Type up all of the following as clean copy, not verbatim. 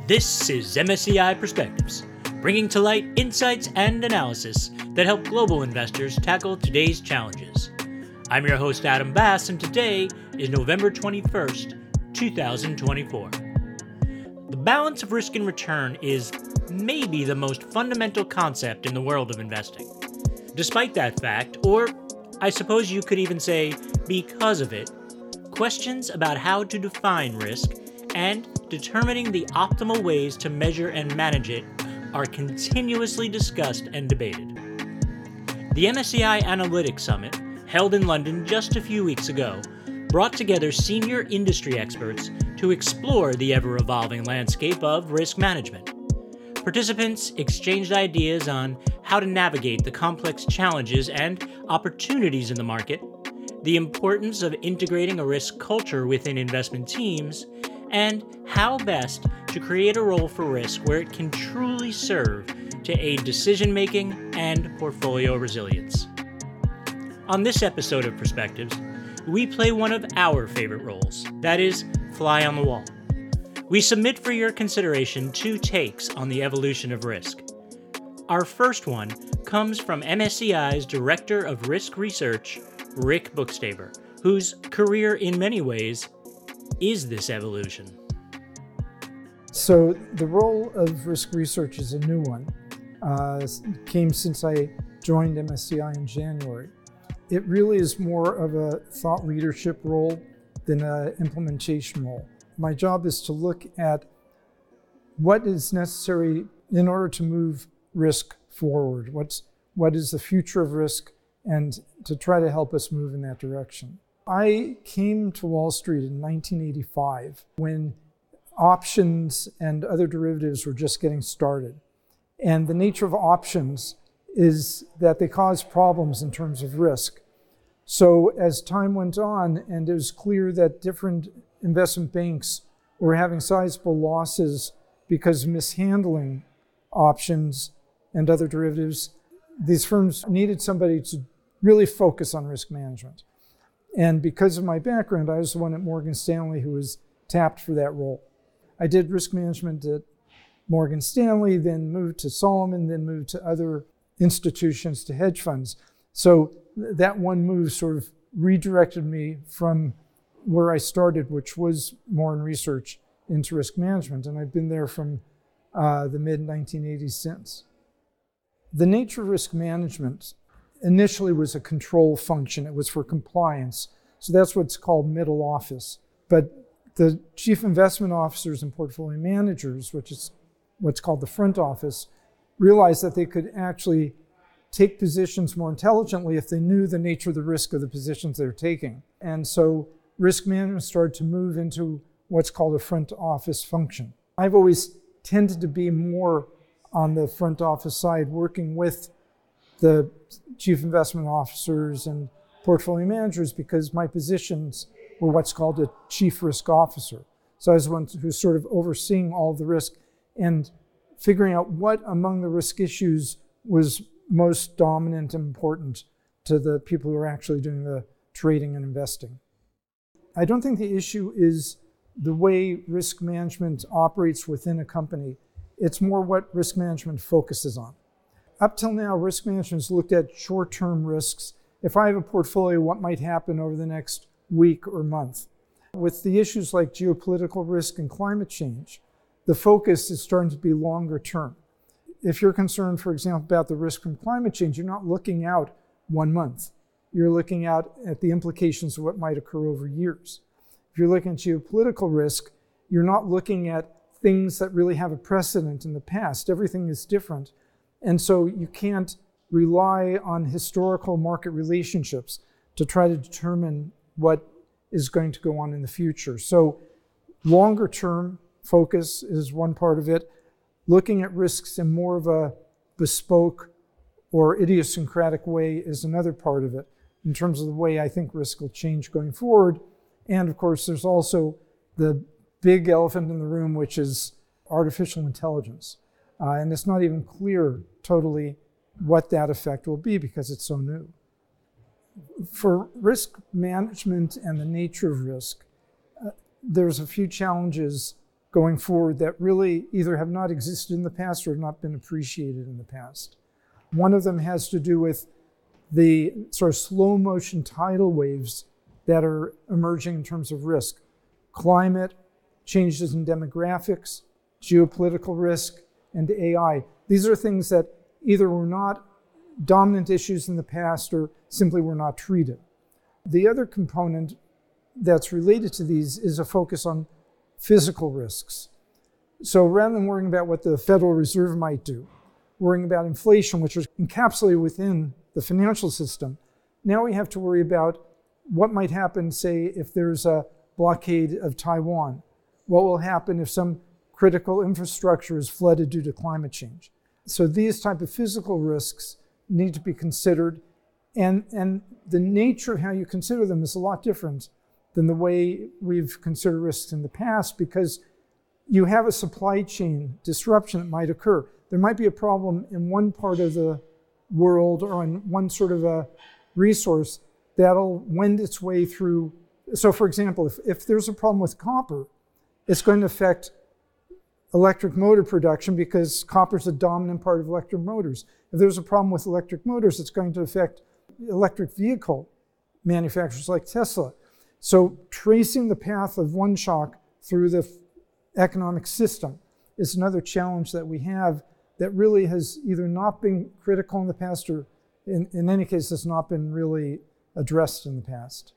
This is MSCI Perspectives, bringing to light insights and analysis that help global investors tackle today's challenges. I'm your host, Adam Bass, and today is November 21st, 2024. The balance of risk and return is maybe the most fundamental concept in the world of investing. Despite that fact, or I suppose you could even say because of it, questions about how to define risk and determining the optimal ways to measure and manage it are continuously discussed and debated. The MSCI Analytics Summit, held in London just a few weeks ago, brought together senior industry experts to explore the ever-evolving landscape of risk management. Participants exchanged ideas on how to navigate the complex challenges and opportunities in the market, the importance of integrating a risk culture within investment teams, and how best to create a role for risk where it can truly serve to aid decision-making and portfolio resilience. On this episode of Perspectives, we play one of our favorite roles, that is, fly on the wall. We submit for your consideration two takes on the evolution of risk. Our first one comes from MSCI's Director of Risk Research, Rick Bookstaber, whose career in many ways is this evolution. So the role of risk research is a new one. Came since I joined MSCI in January. It really is more of a thought leadership role than an implementation role. My job is to look at what is necessary in order to move risk forward. What is the future of risk, and to try to help us move in that direction. I came to Wall Street in 1985 when options and other derivatives were just getting started. And the nature of options is that they cause problems in terms of risk. So as time went on, and it was clear that different investment banks were having sizable losses because of mishandling options and other derivatives, these firms needed somebody to really focus on risk management. And because of my background, I was the one at Morgan Stanley who was tapped for that role. I did risk management at Morgan Stanley, then moved to Solomon, then moved to other institutions, to hedge funds. So that one move sort of redirected me from where I started, which was more in research, into risk management. And I've been there from the mid-1980s since. The nature of risk management initially was a control function. It was for compliance. So that's what's called middle office. But the chief investment officers and portfolio managers, which is what's called the front office, realized that they could actually take positions more intelligently if they knew the nature of the risk of the positions they're taking. And so risk management started to move into what's called a front office function. I've always tended to be more on the front office side, working with the chief investment officers and portfolio managers, because my positions were what's called a chief risk officer. So I was the one who's sort of overseeing all the risk and figuring out what among the risk issues was most dominant and important to the people who are actually doing the trading and investing. I don't think the issue is the way risk management operates within a company. It's more what risk management focuses on. Up till now, risk management has looked at short-term risks. If I have a portfolio, what might happen over the next week or month? With the issues like geopolitical risk and climate change, the focus is starting to be longer term. If you're concerned, for example, about the risk from climate change, you're not looking out 1 month. You're looking out at the implications of what might occur over years. If you're looking at geopolitical risk, you're not looking at things that really have a precedent in the past. Everything is different. And so you can't rely on historical market relationships to try to determine what is going to go on in the future. So longer term focus is one part of it. Looking at risks in more of a bespoke or idiosyncratic way is another part of it, in terms of the way I think risk will change going forward. And of course, there's also the big elephant in the room, which is artificial intelligence. And it's not even clear totally what that effect will be because it's so new. For risk management and the nature of risk, there's a few challenges going forward that really either have not existed in the past or have not been appreciated in the past. One of them has to do with the sort of slow motion tidal waves that are emerging in terms of risk. Climate, changes in demographics, geopolitical risk, and AI. These are things that either were not dominant issues in the past or simply were not treated. The other component that's related to these is a focus on physical risks. So rather than worrying about what the Federal Reserve might do, worrying about inflation, which is encapsulated within the financial system, now we have to worry about what might happen, say, if there's a blockade of Taiwan. What will happen if some critical infrastructure is flooded due to climate change? So these type of physical risks need to be considered, and the nature of how you consider them is a lot different than the way we've considered risks in the past, because you have a supply chain disruption that might occur. There might be a problem in one part of the world or on one sort of a resource that'll wend its way through. So for example, if there's a problem with copper, it's going to affect electric motor production because copper is a dominant part of electric motors. If there's a problem with electric motors, it's going to affect electric vehicle manufacturers like Tesla. So tracing the path of one shock through the economic system is another challenge that we have that really has either not been critical in the past or in any case has not been really addressed in the past.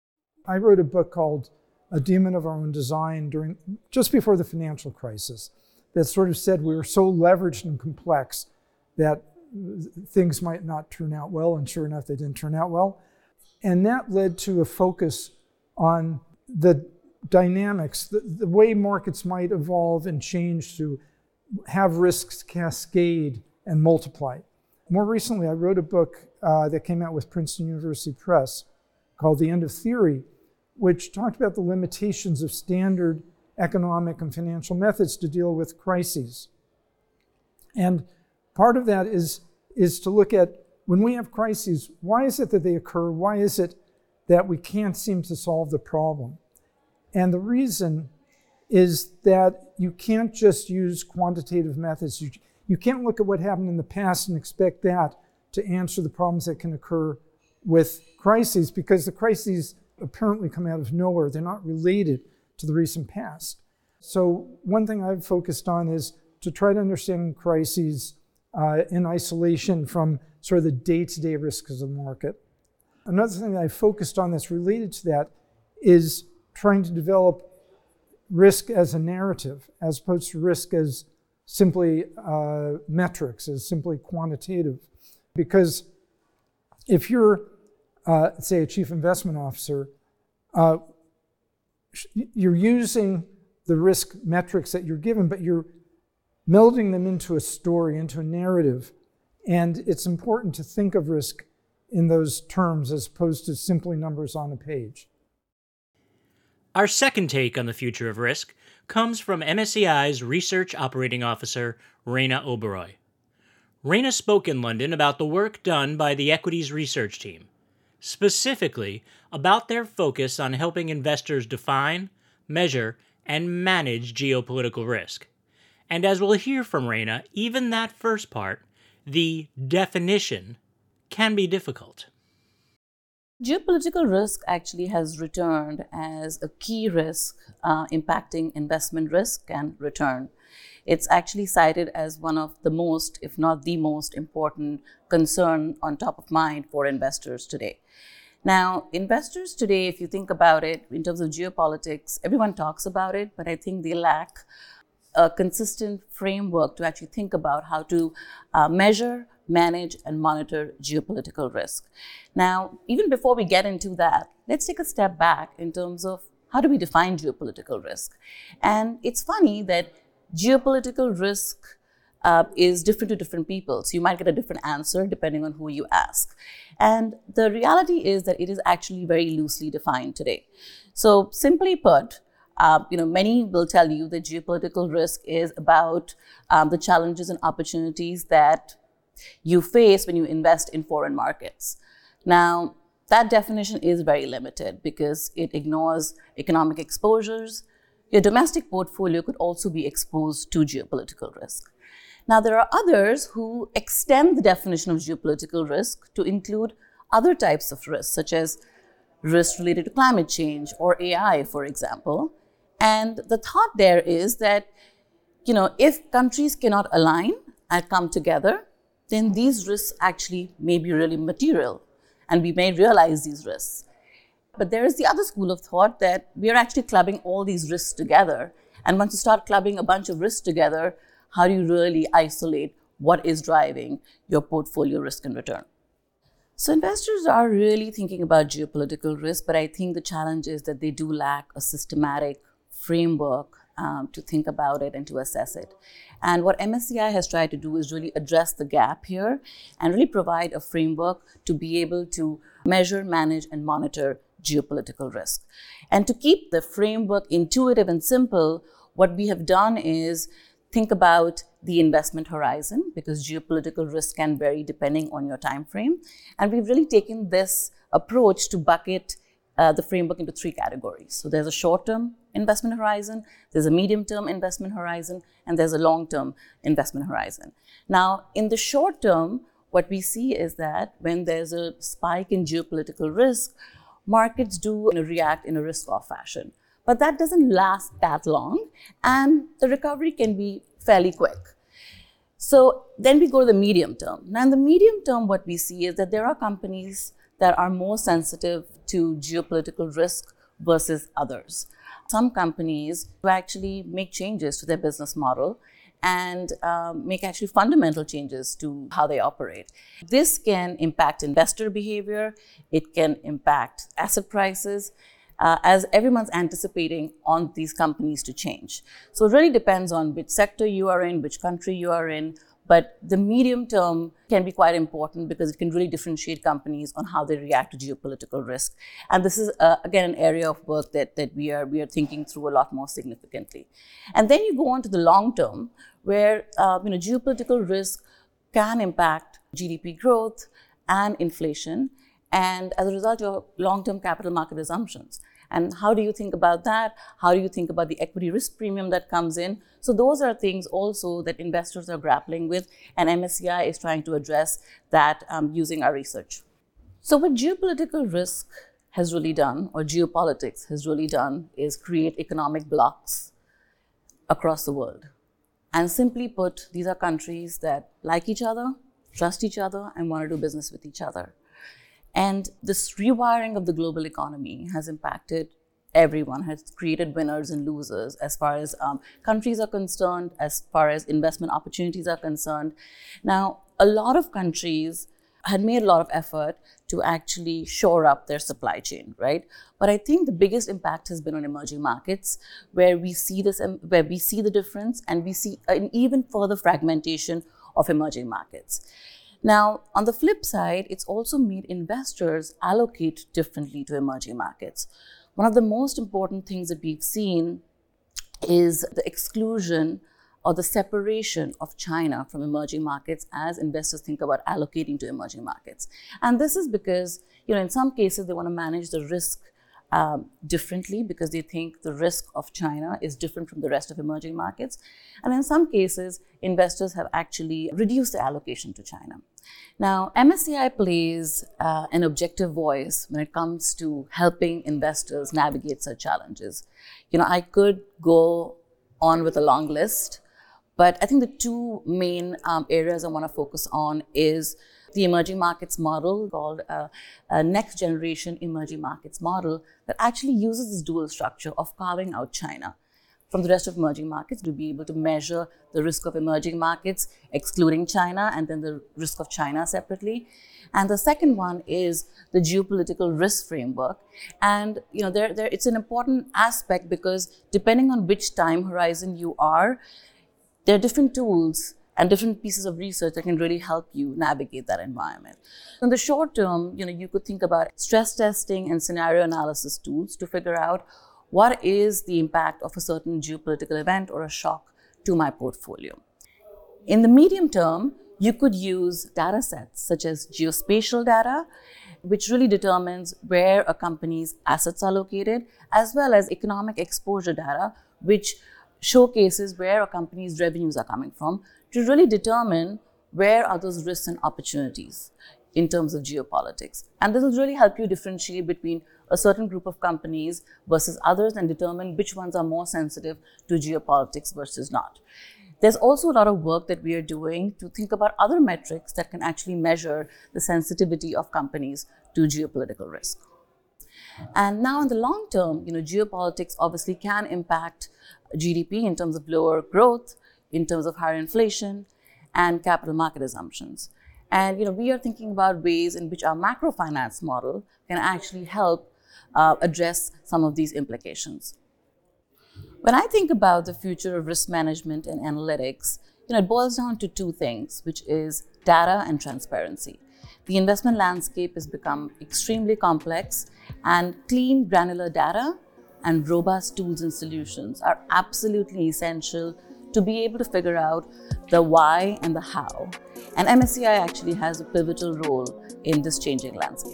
I wrote a book called A Demon of Our Own Design just before the financial crisis that sort of said we were so leveraged and complex that things might not turn out well, and sure enough, they didn't turn out well. And that led to a focus on the dynamics, the way markets might evolve and change to have risks cascade and multiply. More recently, I wrote a book that came out with Princeton University Press called The End of Theory, which talked about the limitations of standard economic and financial methods to deal with crises. And part of that is to look at, when we have crises, why is it that they occur? Why is it that we can't seem to solve the problem? And the reason is that you can't just use quantitative methods. You can't look at what happened in the past and expect that to answer the problems that can occur with crises, because the crises apparently come out of nowhere. They're not related to the recent past. So one thing I've focused on is to try to understand crises in isolation from sort of the day-to-day risks of the market. Another thing that I focused on that's related to that is trying to develop risk as a narrative, as opposed to risk as simply metrics, as simply quantitative. Because if you're, say, a chief investment officer, you're using the risk metrics that you're given, but you're melding them into a story, into a narrative. And it's important to think of risk in those terms as opposed to simply numbers on a page. Our second take on the future of risk comes from MSCI's Research Operating Officer, Rayna Oberoi. Rayna spoke in London about the work done by the Equities Research Team, specifically about their focus on helping investors define, measure, and manage geopolitical risk. And as we'll hear from Rayna, even that first part, the definition, can be difficult. Geopolitical risk actually has returned as a key risk impacting investment risk and return. It's actually cited as one of the most, if not the most important concern on top of mind for investors today. Now, investors today, if you think about it in terms of geopolitics, everyone talks about it, but I think they lack a consistent framework to actually think about how to measure, manage, and monitor geopolitical risk. Now, even before we get into that, let's take a step back in terms of how do we define geopolitical risk? And it's funny that geopolitical risk is different to different people. So you might get a different answer depending on who you ask. And the reality is that it is actually very loosely defined today. So simply put, many will tell you that geopolitical risk is about the challenges and opportunities that you face when you invest in foreign markets. Now, that definition is very limited because it ignores economic exposures, your domestic portfolio could also be exposed to geopolitical risk. Now, there are others who extend the definition of geopolitical risk to include other types of risks, such as risks related to climate change or AI, for example. And the thought there is that, if countries cannot align and come together, then these risks actually may be really material, and we may realize these risks. But there is the other school of thought that we are actually clubbing all these risks together. And once you start clubbing a bunch of risks together, how do you really isolate what is driving your portfolio risk and return? So investors are really thinking about geopolitical risk, but I think the challenge is that they do lack a systematic framework to think about it and to assess it. And what MSCI has tried to do is really address the gap here and really provide a framework to be able to measure, manage, and monitor geopolitical risk. And to keep the framework intuitive and simple, what we have done is think about the investment horizon, because geopolitical risk can vary depending on your time frame. And we've really taken this approach to bucket the framework into three categories. So there's a short-term investment horizon, there's a medium-term investment horizon, and there's a long-term investment horizon. Now, in the short term, what we see is that when there's a spike in geopolitical risk, markets do react in a risk-off fashion. But that doesn't last that long, and the recovery can be fairly quick. So then we go to the medium term. Now, in the medium term, what we see is that there are companies that are more sensitive to geopolitical risk versus others. Some companies who actually make changes to their business model and make actually fundamental changes to how they operate. This can impact investor behavior, it can impact asset prices, as everyone's anticipating on these companies to change. So it really depends on which sector you are in, which country you are in, but the medium term can be quite important because it can really differentiate companies on how they react to geopolitical risk. And this is, again, an area of work that we are thinking through a lot more significantly. And then you go on to the long term, where geopolitical risk can impact GDP growth and inflation, and as a result, your long-term capital market assumptions. And how do you think about that? How do you think about the equity risk premium that comes in? So those are things also that investors are grappling with, and MSCI is trying to address that using our research. So what geopolitical risk has really done, or geopolitics has really done, is create economic blocks across the world. And simply put, these are countries that like each other, trust each other, and want to do business with each other. And this rewiring of the global economy has impacted everyone, has created winners and losers as far as countries are concerned, as far as investment opportunities are concerned. Now, a lot of countries had made a lot of effort to actually shore up their supply chain, right? But I think the biggest impact has been on emerging markets, where we see the difference, and we see an even further fragmentation of emerging markets. Now, on the flip side, it's also made investors allocate differently to emerging markets. One of the most important things that we've seen is the exclusion or the separation of China from emerging markets as investors think about allocating to emerging markets. And this is because, in some cases, they want to manage the risk differently because they think the risk of China is different from the rest of emerging markets. And in some cases, investors have actually reduced the allocation to China. Now, MSCI plays an objective voice when it comes to helping investors navigate such challenges. I could go on with a long list, but I think the two main areas I want to focus on is the emerging markets model, called a next generation emerging markets model, that actually uses this dual structure of carving out China from the rest of emerging markets to be able to measure the risk of emerging markets, excluding China, and then the risk of China separately. And the second one is the geopolitical risk framework. And it's an important aspect because depending on which time horizon you are, there are different tools and different pieces of research that can really help you navigate that environment. In the short term, you could think about stress testing and scenario analysis tools to figure out what is the impact of a certain geopolitical event or a shock to my portfolio. In the medium term, You could use data sets such as geospatial data, which really determines where a company's assets are located, as well as economic exposure data, which showcases where a company's revenues are coming from, to really determine where are those risks and opportunities in terms of geopolitics. And this will really help you differentiate between a certain group of companies versus others and determine which ones are more sensitive to geopolitics versus not. There's also a lot of work that we are doing to think about other metrics that can actually measure the sensitivity of companies to geopolitical risk. And now in the long term, geopolitics obviously can impact GDP in terms of lower growth, in terms of higher inflation, and capital market assumptions. And we are thinking about ways in which our macro finance model can actually help address some of these implications. When I think about the future of risk management and analytics, it boils down to two things, which is data and transparency. The investment landscape has become extremely complex, and clean, granular data and robust tools and solutions are absolutely essential to be able to figure out the why and the how. And MSCI actually has a pivotal role in this changing landscape.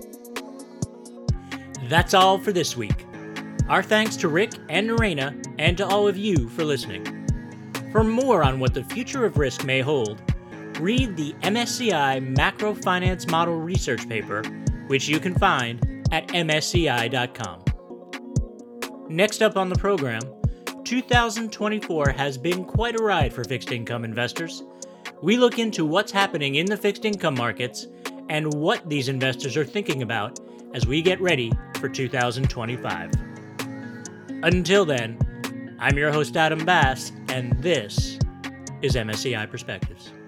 That's all for this week. Our thanks to Rick and Narayana, and to all of you for listening. For more on what the future of risk may hold, read the MSCI Macro Finance Model Research Paper, which you can find at msci.com. Next up on the program, 2024 has been quite a ride for fixed income investors. We look into what's happening in the fixed income markets and what these investors are thinking about as we get ready for 2025. Until then, I'm your host Adam Bass, and this is MSCI Perspectives.